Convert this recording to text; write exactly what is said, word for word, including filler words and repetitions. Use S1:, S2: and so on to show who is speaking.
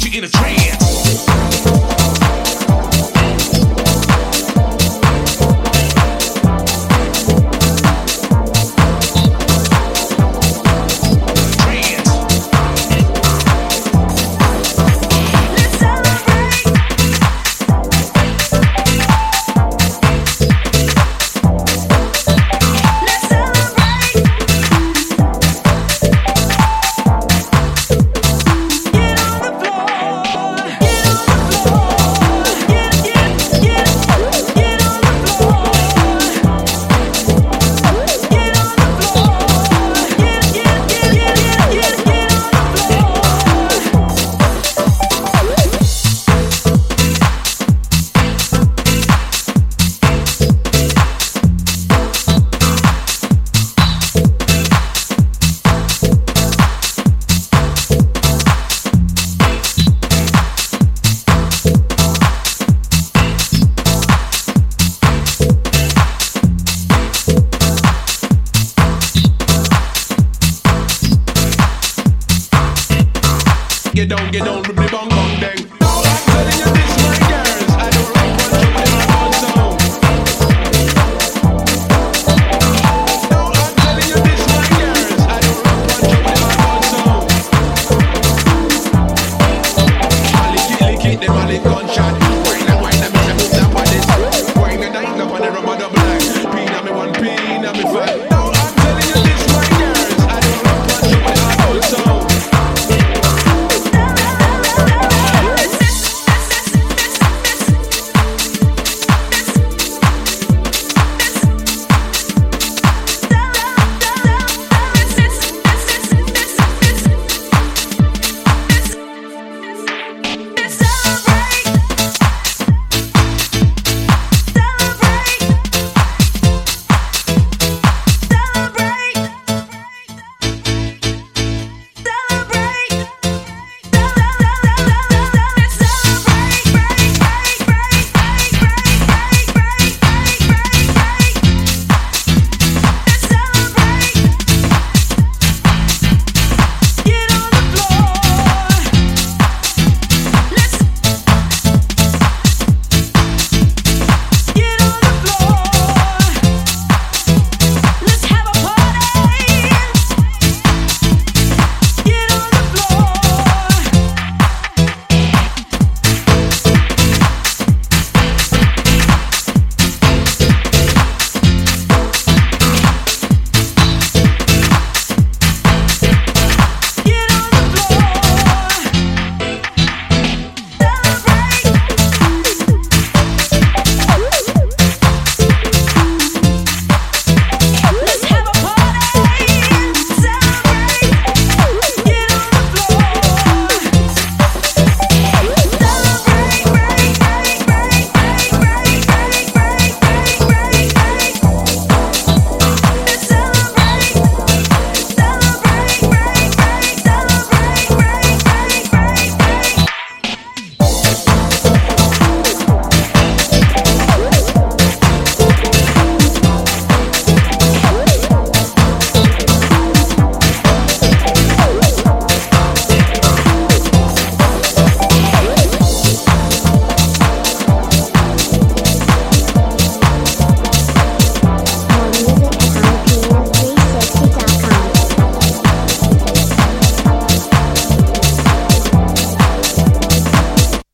S1: put you in a trance. Get down, get down, ribbly bong bong dang. Now I'm telling you this, my girls, I don't like one trouble in my own song. Now I'm telling you this, my girls, I don't like one trouble in my own song. Malik it, lick it, them all it gone.